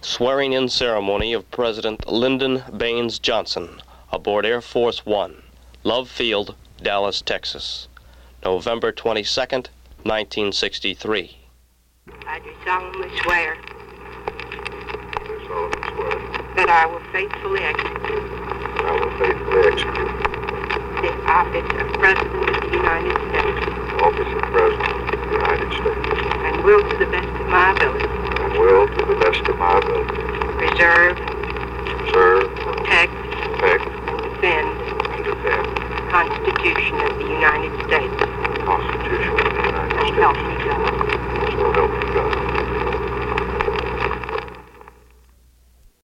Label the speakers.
Speaker 1: Swearing-in ceremony of President Lyndon Baines Johnson aboard Air Force One, Love Field, Dallas, Texas, November 22nd, 1963.
Speaker 2: I do solemnly swear
Speaker 3: Swear
Speaker 2: that I will faithfully execute
Speaker 3: that I will faithfully execute
Speaker 2: the office of President of the United States
Speaker 3: the office of President of the United States
Speaker 2: and will to the best of my ability
Speaker 3: and will, to the best of my ability,
Speaker 2: preserve,
Speaker 3: serve,
Speaker 2: protect,
Speaker 3: protect,
Speaker 2: and defend
Speaker 3: and defend
Speaker 2: the Constitution of the United States.
Speaker 3: the Constitution of the United
Speaker 2: So
Speaker 3: States.
Speaker 2: help me God.
Speaker 3: So help me God.